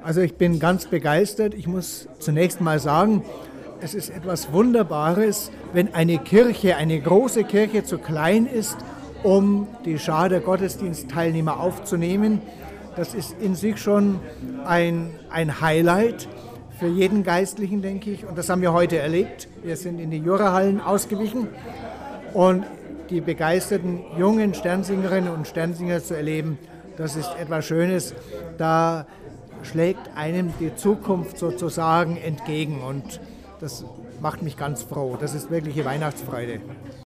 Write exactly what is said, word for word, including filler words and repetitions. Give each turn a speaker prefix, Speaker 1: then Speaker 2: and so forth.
Speaker 1: Also ich bin ganz begeistert. Ich muss zunächst mal sagen, es ist etwas Wunderbares, wenn eine Kirche, eine große Kirche zu klein ist, um die Schar der Gottesdienstteilnehmer aufzunehmen. Das ist in sich schon ein, ein Highlight für jeden Geistlichen, denke ich. Und das haben wir heute erlebt. Wir sind in die Jurahallen ausgewichen und die begeisterten jungen Sternsingerinnen und Sternsinger zu erleben, das ist etwas Schönes. Da schlägt einem die Zukunft sozusagen entgegen und das macht mich ganz froh. Das ist wirkliche Weihnachtsfreude.